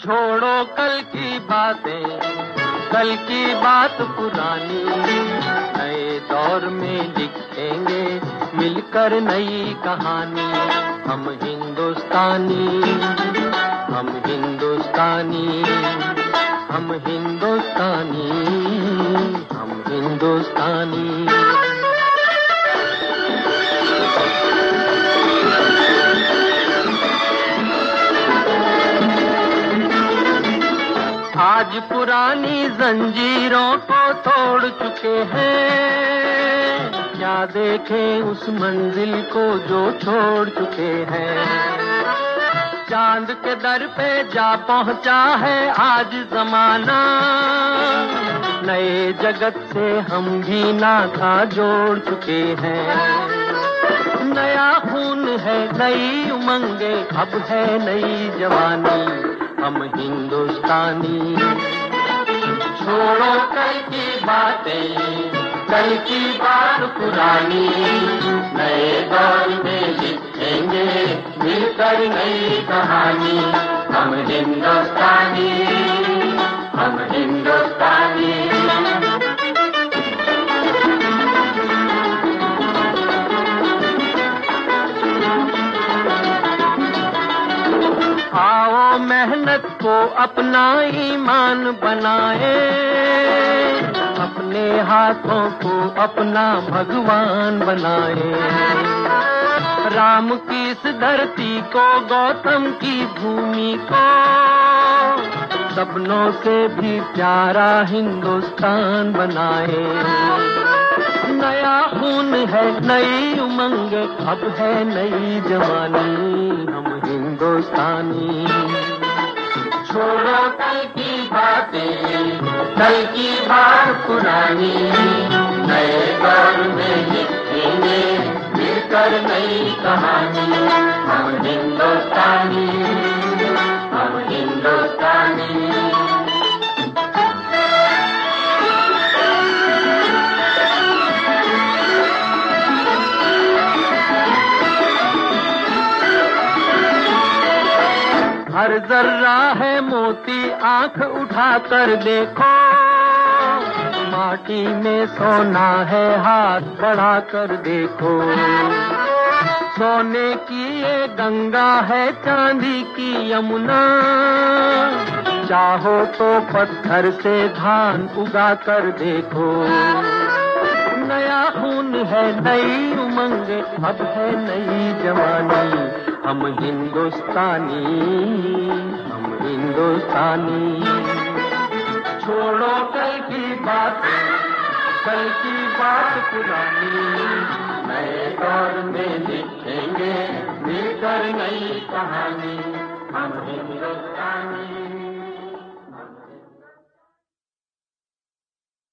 छोड़ो कल की बातें, कल की बात पुरानी, नए दौर में लिखेंगे मिलकर नई कहानी। हम हिंदुस्तानी, हम हिंदुस्तानी, हम हिंदुस्तानी, हम हिंदुस्तानी। आज पुरानी जंजीरों को तोड़ चुके हैं, क्या देखें उस मंजिल को जो छोड़ चुके हैं। चांद के दर पे जा पहुंचा है आज जमाना, नए जगत से हम भी नाता जोड़ चुके हैं। नया खून है, नई उमंगे, अब है नई जवानी। हम हिंदुस्तानी, छोड़ो कल की बातें, कल की बात पुरानी, नए दौर में लिखेंगे मिलकर नई कहानी। हम हिंदुस्तानी, हम हिंदुस्तानी। आओ मेहनत को अपना ईमान बनाए, अपने हाथों को अपना भगवान बनाए। राम की इस धरती को, गौतम की भूमि को, सपनों से भी प्यारा हिंदुस्तान बनाए। नया खून है, नई उमंग, अब है नई जवानी। हम हिंदुस्तानी, छोड़ो कल की बातें, कल की बात पुरानी, नए दौर में लिखेंगे मिलकर नई कहानी। हम हिंदुस्तानी, हम हिंदुस्तानी। हर जर्रा है मोती, आंख उठाकर देखो, माटी में सोना है, हाथ बढ़ाकर देखो। सोने की ये गंगा है, चांदी की यमुना, चाहो तो पत्थर से धान उगा कर देखो। नया खून है, नई उमंग, अब है नई जवानी। हम हिंदुस्तानी, हम हिंदुस्तानी। छोड़ो कल की बात, कल की बात पुरानी, नए दौर में लिखेंगे मिलकर नई कहानी।